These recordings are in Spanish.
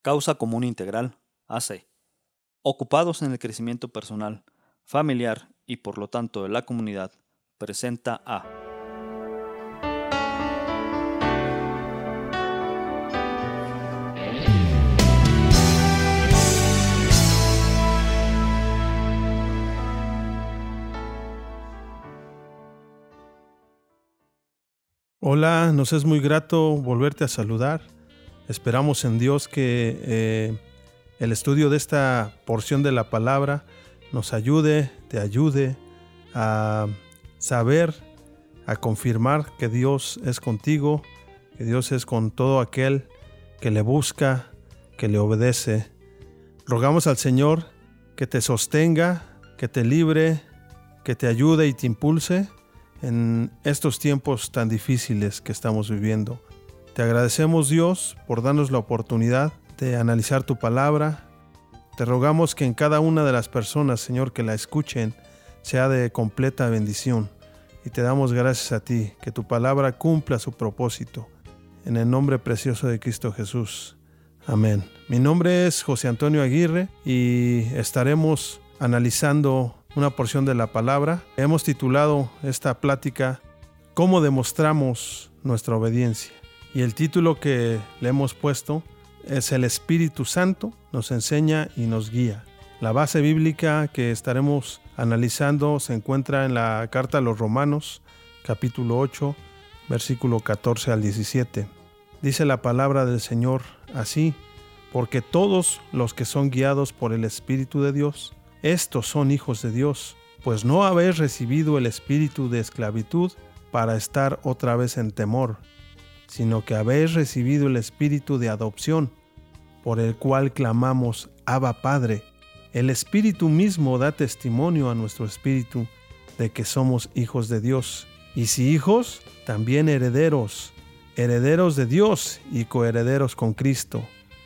Causa Común Integral, AC. Ocupados en el crecimiento personal, familiar y por lo tanto de la comunidad, presenta a Hola, nos es muy grato volverte a saludar. Esperamos en Dios que el estudio de esta porción de la palabra nos ayude, te ayude a saber, a confirmar que Dios es contigo, que Dios es con todo aquel que le busca, que le obedece. Rogamos al Señor que te sostenga, que te libre, que te ayude y te impulse en estos tiempos tan difíciles que estamos viviendo. Te agradecemos, Dios, por darnos la oportunidad de analizar tu palabra. Te rogamos que en cada una de las personas, Señor, que la escuchen, sea de completa bendición. Y te damos gracias a ti, que tu palabra cumpla su propósito. En el nombre precioso de Cristo Jesús. Amén. Mi nombre es José Antonio Aguirre y estaremos analizando una porción de la palabra. Hemos titulado esta plática ¿Cómo demostramos nuestra obediencia? Y el título que le hemos puesto es El Espíritu Santo nos enseña y nos guía. La base bíblica que estaremos analizando se encuentra en la carta a los Romanos, capítulo 8, versículo 14 al 17. Dice la palabra del Señor así: porque todos los que son guiados por el Espíritu de Dios, estos son hijos de Dios, pues no habéis recibido el espíritu de esclavitud para estar otra vez en temor, sino que habéis recibido el espíritu de adopción, por el cual clamamos, Abba Padre. El Espíritu mismo da testimonio a nuestro espíritu de que somos hijos de Dios, y si hijos, también herederos, herederos de Dios y coherederos con Cristo,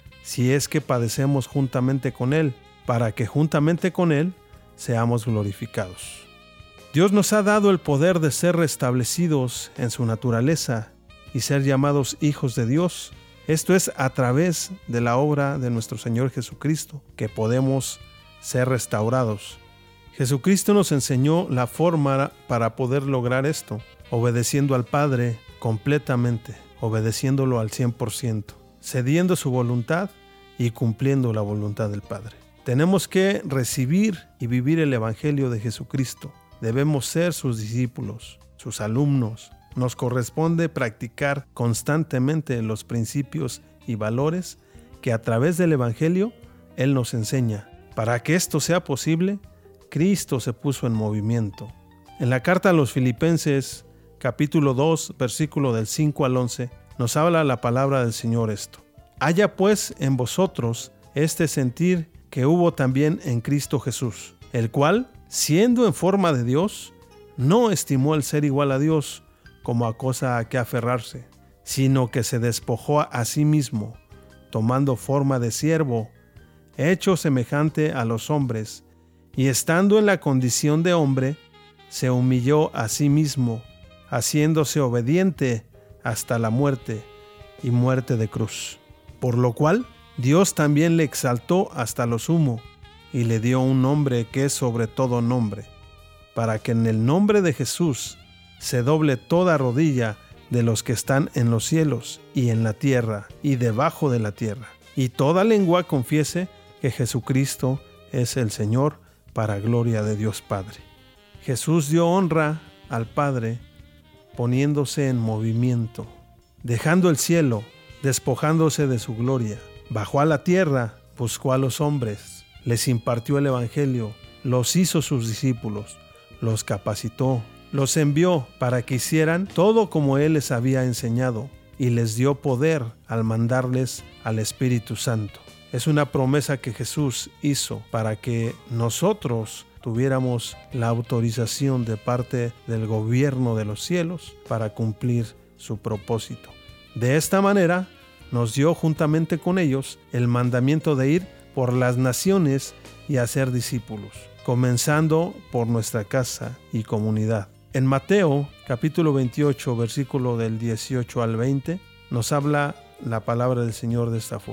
si es que padecemos juntamente con Él, para que juntamente con Él seamos glorificados. Dios nos ha dado el poder de ser restablecidos en su naturaleza y ser llamados hijos de Dios. Esto es a través de la obra de nuestro Señor Jesucristo, que podemos ser restaurados. Jesucristo nos enseñó la forma para poder lograr esto, obedeciendo al Padre completamente, obedeciéndolo al 100%, cediendo su voluntad y cumpliendo la voluntad del Padre. Tenemos que recibir y vivir el Evangelio de Jesucristo. Debemos ser sus discípulos, sus alumnos. Nos corresponde practicar constantemente los principios y valores que a través del Evangelio Él nos enseña. Para que esto sea posible, Cristo se puso en movimiento. En la carta a los Filipenses, capítulo 2, versículo del 5 al 11, nos habla la palabra del Señor esto: haya pues en vosotros este sentir que hubo también en Cristo Jesús, el cual, siendo en forma de Dios, no estimó el ser igual a Dios como a cosa a que aferrarse, sino que se despojó a sí mismo, tomando forma de siervo, hecho semejante a los hombres, y estando en la condición de hombre, se humilló a sí mismo, haciéndose obediente hasta la muerte, y muerte de cruz. Por lo cual, Dios también le exaltó hasta lo sumo, y le dio un nombre que es sobre todo nombre, para que en el nombre de Jesús se doble toda rodilla de los que están en los cielos y en la tierra y debajo de la tierra, y toda lengua confiese que Jesucristo es el Señor, para gloria de Dios Padre. Jesús dio honra al Padre poniéndose en movimiento, dejando el cielo, despojándose de su gloria. Bajó a la tierra, buscó a los hombres, les impartió el Evangelio, los hizo sus discípulos, los capacitó, los envió para que hicieran todo como Él les había enseñado, y les dio poder al mandarles al Espíritu Santo. Es una promesa que Jesús hizo para que nosotros tuviéramos la autorización de parte del gobierno de los cielos para cumplir su propósito. De esta manera, nos dio juntamente con ellos el mandamiento de ir por las naciones y hacer discípulos, comenzando por nuestra casa y comunidad. En Mateo, capítulo 28, versículo del 18 al 20, nos habla la palabra del Señor de esta forma: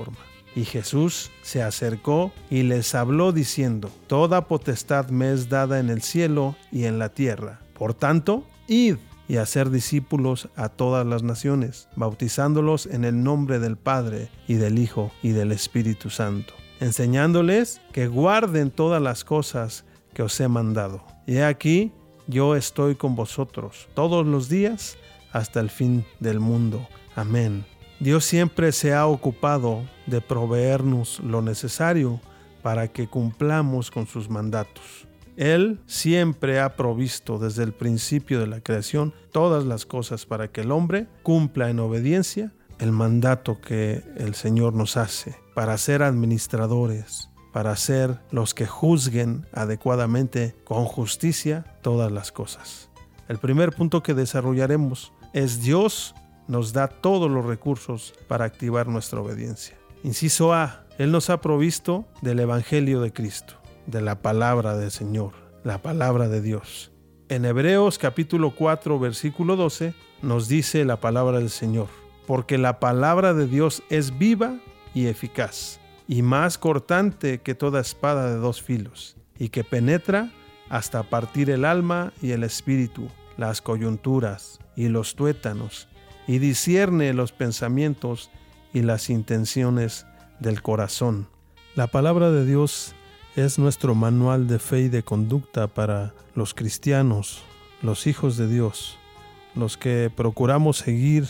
Y Jesús se acercó y les habló diciendo: Toda potestad me es dada en el cielo y en la tierra. Por tanto, id y hacer discípulos a todas las naciones, bautizándolos en el nombre del Padre y del Hijo y del Espíritu Santo, enseñándoles que guarden todas las cosas que os he mandado. Y he aquí, yo estoy con vosotros todos los días hasta el fin del mundo. Amén. Dios siempre se ha ocupado de proveernos lo necesario para que cumplamos con sus mandatos. Él siempre ha provisto desde el principio de la creación todas las cosas para que el hombre cumpla en obediencia el mandato que el Señor nos hace, para ser administradores, para ser los que juzguen adecuadamente con justicia todas las cosas. El primer punto que desarrollaremos es: Dios nos da todos los recursos para activar nuestra obediencia. Inciso A: Él nos ha provisto del Evangelio de Cristo, de la palabra del Señor, la palabra de Dios. En Hebreos capítulo 4, versículo 12, nos dice la palabra del Señor: porque la palabra de Dios es viva y eficaz, y más cortante que toda espada de dos filos, y que penetra hasta partir el alma y el espíritu, las coyunturas y los tuétanos, y discierne los pensamientos y las intenciones del corazón. La palabra de Dios es nuestro manual de fe y de conducta para los cristianos, los hijos de Dios, los que procuramos seguir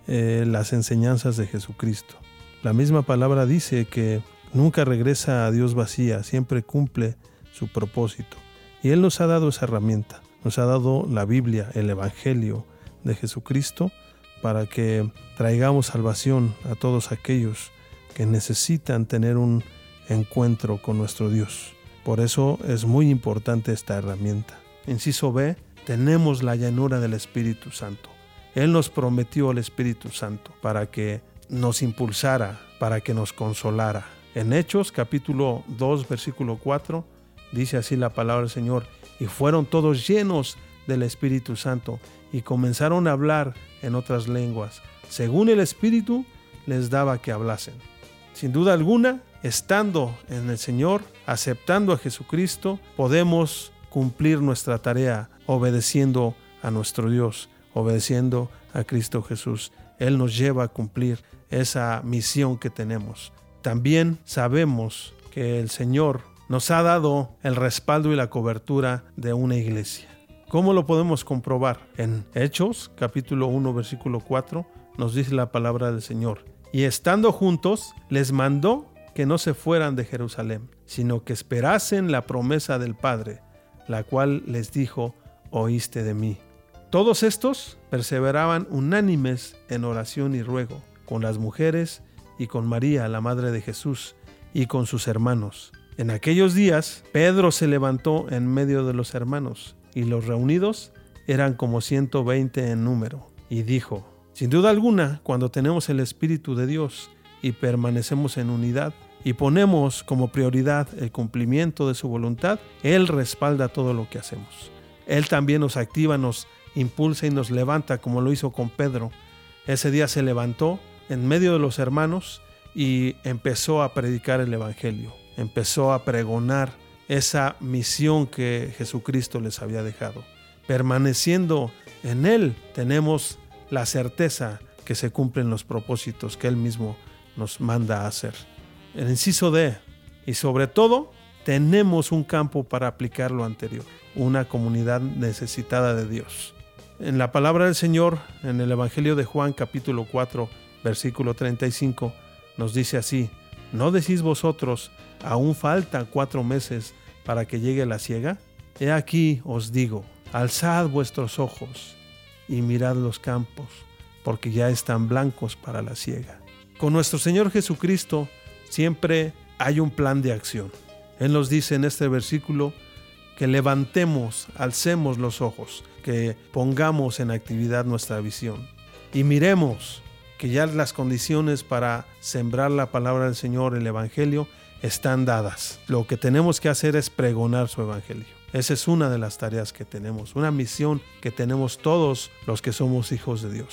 las enseñanzas de Jesucristo. La misma palabra dice que nunca regresa a Dios vacía, siempre cumple su propósito. Y Él nos ha dado esa herramienta, nos ha dado la Biblia, el Evangelio de Jesucristo, para que traigamos salvación a todos aquellos que necesitan tener un encuentro con nuestro Dios. Por eso es muy importante esta herramienta. Inciso B: tenemos la llenura del Espíritu Santo. Él nos prometió el Espíritu Santo para que nos impulsara, para que nos consolara. En Hechos capítulo 2, versículo 4, dice así la palabra del Señor: y fueron todos llenos del Espíritu Santo y comenzaron a hablar en otras lenguas, según el Espíritu les daba que hablasen. Sin duda alguna, estando en el Señor, aceptando a Jesucristo, podemos cumplir nuestra tarea obedeciendo a nuestro Dios, obedeciendo a Cristo Jesús. Él nos lleva a cumplir esa misión que tenemos. También sabemos que el Señor nos ha dado el respaldo y la cobertura de una iglesia. ¿Cómo lo podemos comprobar? En Hechos, capítulo 1, versículo 4, nos dice la palabra del Señor: y estando juntos, les mandó que no se fueran de Jerusalén, sino que esperasen la promesa del Padre, la cual les dijo: oíste de mí. Todos estos perseveraban unánimes en oración y ruego, con las mujeres y con María, la madre de Jesús, y con sus hermanos. En aquellos días, Pedro se levantó en medio de los hermanos, y los reunidos eran como 120 en número, y dijo: sin duda alguna, cuando tenemos el Espíritu de Dios y permanecemos en unidad y ponemos como prioridad el cumplimiento de su voluntad, Él respalda todo lo que hacemos. Él también nos activa, nos impulsa y nos levanta, como lo hizo con Pedro. Ese día se levantó en medio de los hermanos y empezó a predicar el Evangelio, empezó a pregonar esa misión que Jesucristo les había dejado. Permaneciendo en Él, tenemos la certeza que se cumplen los propósitos que Él mismo nos manda a hacer. El inciso D: y sobre todo, tenemos un campo para aplicar lo anterior, una comunidad necesitada de Dios. En la palabra del Señor, en el Evangelio de Juan, capítulo 4, versículo 35, nos dice así: ¿no decís vosotros, aún faltan 4 meses para que llegue la siega? He aquí os digo, alzad vuestros ojos y mirad los campos, porque ya están blancos para la siega. Con nuestro Señor Jesucristo siempre hay un plan de acción. Él nos dice en este versículo que levantemos, alcemos los ojos, que pongamos en actividad nuestra visión y miremos que ya las condiciones para sembrar la palabra del Señor, el Evangelio, están dadas. Lo que tenemos que hacer es pregonar su Evangelio. Esa es una de las tareas que tenemos, una misión que tenemos todos los que somos hijos de Dios.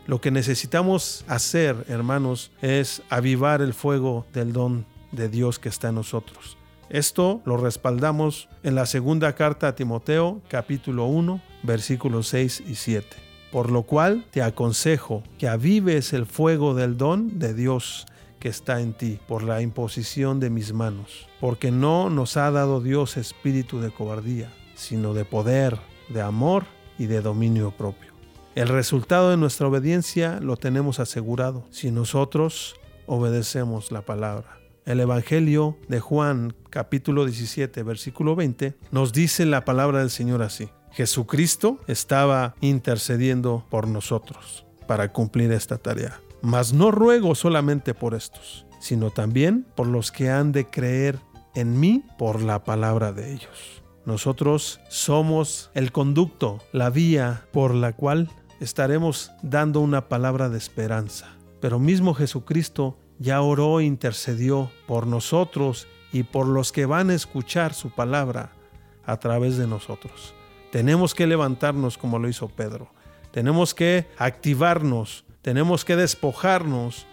Lo que necesitamos hacer, hermanos, es avivar el fuego del don de Dios que está en nosotros. Esto lo respaldamos en la segunda carta a Timoteo, capítulo 1, versículos 6 y 7. Por lo cual te aconsejo que avives el fuego del don de Dios que está en ti por la imposición de mis manos. Porque no nos ha dado Dios espíritu de cobardía, sino de poder, de amor y de dominio propio. El resultado de nuestra obediencia lo tenemos asegurado si nosotros obedecemos la palabra. El Evangelio de Juan, capítulo 17, versículo 20, nos dice la palabra del Señor así: Jesucristo estaba intercediendo por nosotros para cumplir esta tarea. Mas no ruego solamente por estos, sino también por los que han de creer en mí por la palabra de ellos. Nosotros somos el conducto, la vía por la cual estaremos dando una palabra de esperanza. Pero mismo Jesucristo ya oró e intercedió por nosotros y por los que van a escuchar su palabra a través de nosotros. Tenemos que levantarnos como lo hizo Pedro. Tenemos que activarnos, tenemos que despojarnos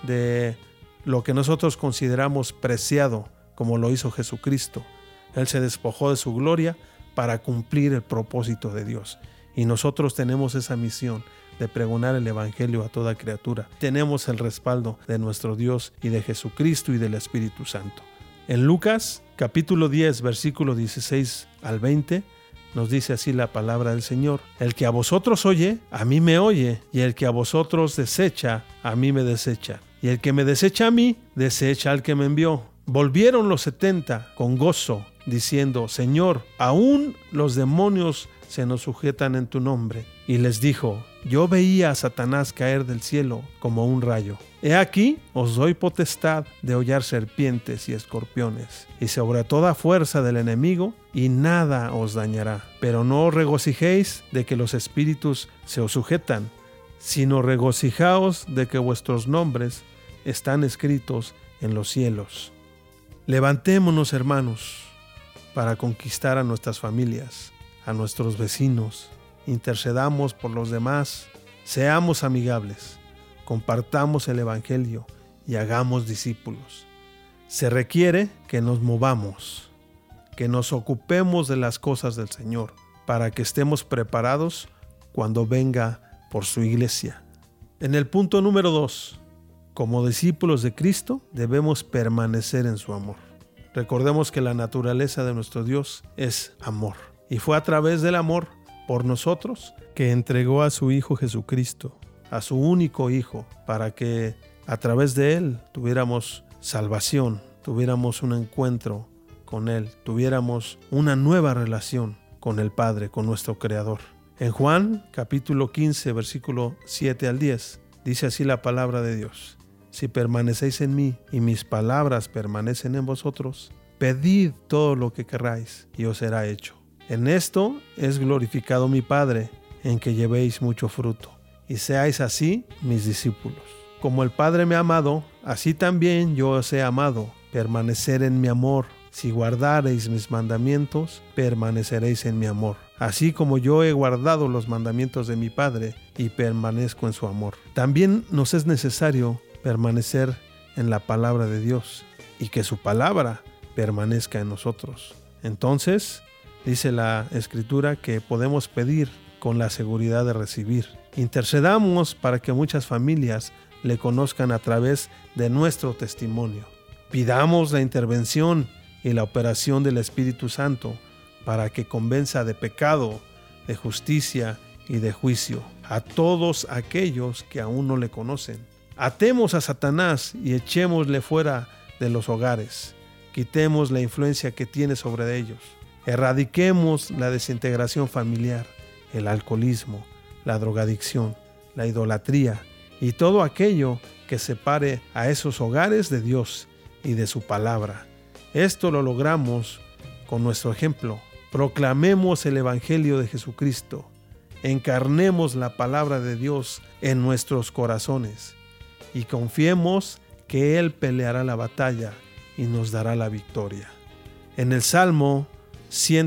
de lo que nosotros consideramos preciado, como lo hizo Jesucristo. Él se despojó de su gloria para cumplir el propósito de Dios. Y nosotros tenemos esa misión de pregonar el Evangelio a toda criatura. Tenemos el respaldo de nuestro Dios y de Jesucristo y del Espíritu Santo. En Lucas, capítulo 10, versículo 16 al 20, nos dice así la palabra del Señor: El que a vosotros oye, a mí me oye, y el que a vosotros desecha, a mí me desecha. Y el que me desecha a mí, desecha al que me envió. Volvieron los 70 con gozo, diciendo: Señor, aún los demonios se nos sujetan en tu nombre. Y les dijo: Yo veía a Satanás caer del cielo como un rayo. He aquí, os doy potestad de hollar serpientes y escorpiones, y sobre toda fuerza del enemigo, y nada os dañará. Pero no os regocijéis de que los espíritus se os sujetan, sino regocijaos de que vuestros nombres están escritos en los cielos. Levantémonos, hermanos, para conquistar a nuestras familias, a nuestros vecinos. Intercedamos por los demás, seamos amigables, compartamos el Evangelio y hagamos discípulos. Se requiere que nos movamos, que nos ocupemos de las cosas del Señor, para que estemos preparados cuando venga por su iglesia. En el punto número 2, como discípulos de Cristo, debemos permanecer en su amor. Recordemos que la naturaleza de nuestro Dios es amor. Y fue a través del amor por nosotros que entregó a su Hijo Jesucristo, a su único Hijo, para que a través de Él tuviéramos salvación, tuviéramos un encuentro con Él, tuviéramos una nueva relación con el Padre, con nuestro Creador. En Juan, capítulo 15, versículo 7 al 10, dice así la palabra de Dios: Si permanecéis en mí y mis palabras permanecen en vosotros, pedid todo lo que querráis y os será hecho. En esto es glorificado mi Padre, en que llevéis mucho fruto, y seáis así mis discípulos. Como el Padre me ha amado, así también yo os he amado. Permanecer en mi amor. Si guardareis mis mandamientos, permaneceréis en mi amor. Así como yo he guardado los mandamientos de mi Padre y permanezco en su amor. También nos es necesario permanecer en la palabra de Dios y que su palabra permanezca en nosotros. Entonces, dice la Escritura que podemos pedir con la seguridad de recibir. Intercedamos para que muchas familias le conozcan a través de nuestro testimonio. Pidamos la intervención y la operación del Espíritu Santo para que convenza de pecado, de justicia y de juicio a todos aquellos que aún no le conocen. Atemos a Satanás y echémosle fuera de los hogares. Quitemos la influencia que tiene sobre ellos. Erradiquemos la desintegración familiar, el alcoholismo, la drogadicción, la idolatría y todo aquello que separe a esos hogares de Dios y de su palabra. Esto lo logramos con nuestro ejemplo. Proclamemos el Evangelio de Jesucristo. Encarnemos la palabra de Dios en nuestros corazones y confiemos que Él peleará la batalla y nos dará la victoria. En el Salmo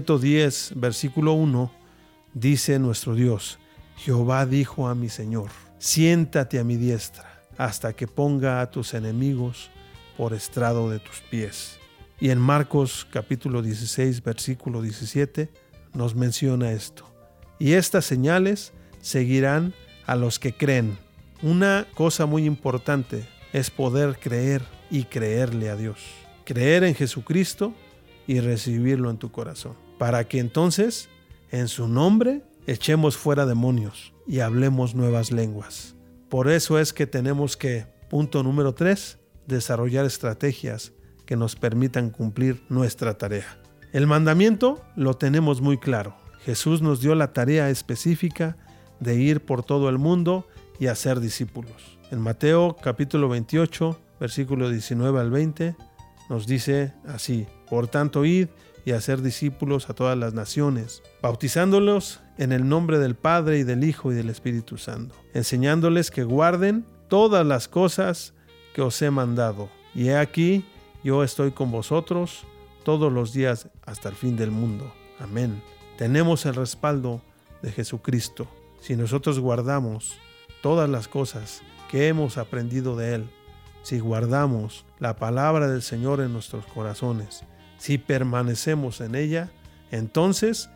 110, versículo 1, dice nuestro Dios: Jehová dijo a mi Señor: siéntate a mi diestra, hasta que ponga a tus enemigos por estrado de tus pies. Y en Marcos capítulo 16, versículo 17, nos menciona esto. Y estas señales seguirán a los que creen. Una cosa muy importante es poder creer y creerle a Dios. Creer en Jesucristo y recibirlo en tu corazón. Para que entonces, en su nombre, echemos fuera demonios y hablemos nuevas lenguas. Por eso es que tenemos que, punto número 3, desarrollar estrategias que nos permitan cumplir nuestra tarea. El mandamiento lo tenemos muy claro. Jesús nos dio la tarea específica de ir por todo el mundo y hacer discípulos. En Mateo capítulo 28, versículo 19 al 20, nos dice así: por tanto, id y hacer discípulos a todas las naciones, bautizándolos en el nombre del Padre y del Hijo y del Espíritu Santo, enseñándoles que guarden todas las cosas que os he mandado. Y he aquí, yo estoy con vosotros todos los días hasta el fin del mundo. Amén. Tenemos el respaldo de Jesucristo. Si nosotros guardamos todas las cosas que hemos aprendido de Él, si guardamos la palabra del Señor en nuestros corazones, si permanecemos en ella, entonces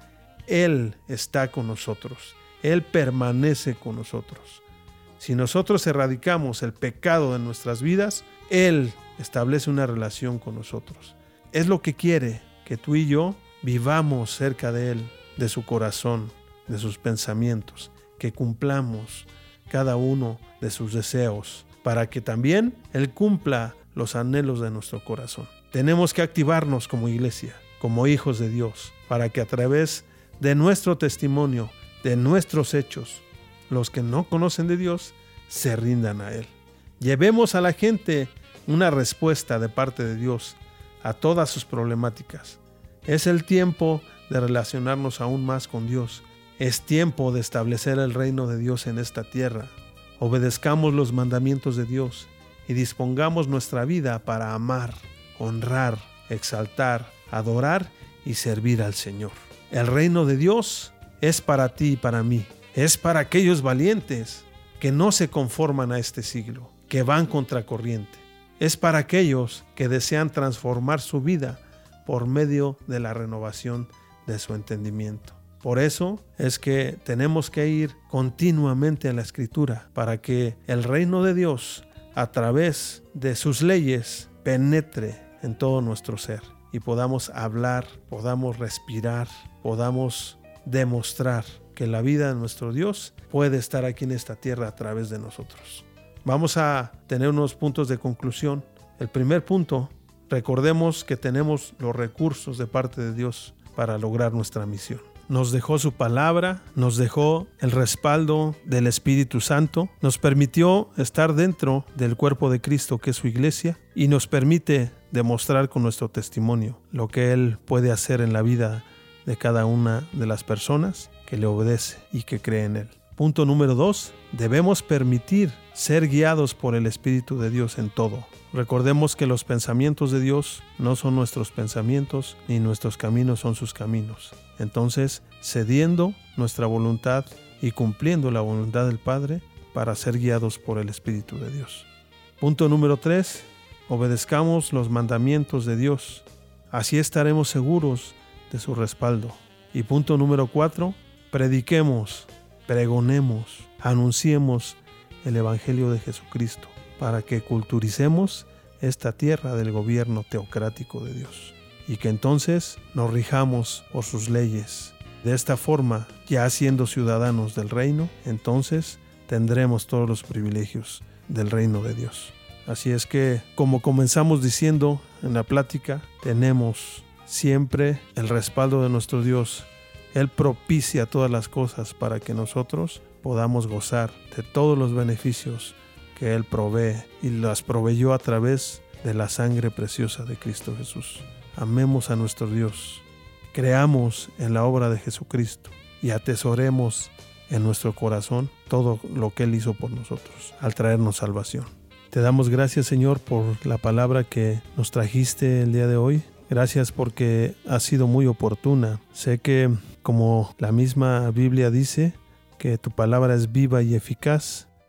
Él está con nosotros. Él permanece con nosotros. Si nosotros erradicamos el pecado de nuestras vidas, Él establece una relación con nosotros. Es lo que quiere, que tú y yo vivamos cerca de Él, de su corazón, de sus pensamientos, que cumplamos cada uno de sus deseos, para que también Él cumpla los anhelos de nuestro corazón. Tenemos que activarnos como iglesia, como hijos de Dios, para que a través de nuestro testimonio, de nuestros hechos, los que no conocen de Dios se rindan a Él. Llevemos a la gente una respuesta de parte de Dios a todas sus problemáticas. Es el tiempo de relacionarnos aún más con Dios. Es tiempo de establecer el reino de Dios en esta tierra. Obedezcamos los mandamientos de Dios y dispongamos nuestra vida para amar, honrar, exaltar, adorar y servir al Señor. El reino de Dios es para ti y para mí. Es para aquellos valientes que no se conforman a este siglo, que van contracorriente. Es para aquellos que desean transformar su vida por medio de la renovación de su entendimiento. Por eso es que tenemos que ir continuamente a la Escritura para que el reino de Dios, a través de sus leyes, penetre en todo nuestro ser y podamos hablar, podamos respirar, podamos demostrar que la vida de nuestro Dios puede estar aquí en esta tierra a través de nosotros. Vamos a tener unos puntos de conclusión. El primer punto, recordemos que tenemos los recursos de parte de Dios para lograr nuestra misión. Nos dejó su palabra, nos dejó el respaldo del Espíritu Santo, nos permitió estar dentro del cuerpo de Cristo, que es su iglesia, y nos permite demostrar con nuestro testimonio lo que Él puede hacer en la vida de cada una de las personas que le obedece y que cree en Él. Punto número 2, debemos permitir ser guiados por el Espíritu de Dios en todo. Recordemos que los pensamientos de Dios no son nuestros pensamientos, ni nuestros caminos son sus caminos. Entonces, cediendo nuestra voluntad y cumpliendo la voluntad del Padre para ser guiados por el Espíritu de Dios. Punto número 3, obedezcamos los mandamientos de Dios. Así estaremos seguros de su respaldo. Y punto número 4, prediquemos, pregonemos, anunciemos el Evangelio de Jesucristo para que culturicemos esta tierra del gobierno teocrático de Dios y que entonces nos rijamos por sus leyes. De esta forma, ya siendo ciudadanos del reino, entonces tendremos todos los privilegios del reino de Dios. Así es que, como comenzamos diciendo en la plática, tenemos siempre el respaldo de nuestro Dios. Él propicia todas las cosas para que nosotros podamos gozar de todos los beneficios que Él provee y las proveyó a través de la sangre preciosa de Cristo Jesús. Amemos a nuestro Dios, creamos en la obra de Jesucristo y atesoremos en nuestro corazón todo lo que Él hizo por nosotros al traernos salvación. Te damos gracias, Señor, por la palabra que nos trajiste el día de hoy. Gracias porque ha sido muy oportuna. Sé que, como la misma Biblia dice, que tu palabra es viva y eficaz,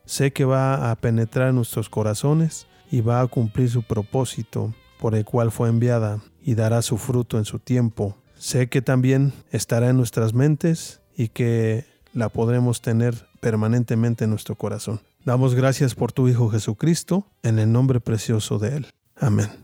Sé que va a penetrar nuestros corazones y va a cumplir su propósito por el cual fue enviada y dará su fruto en su tiempo. Sé que también estará en nuestras mentes y que la podremos tener permanentemente en nuestro corazón. Damos gracias por tu Hijo Jesucristo, en el nombre precioso de Él. Amén.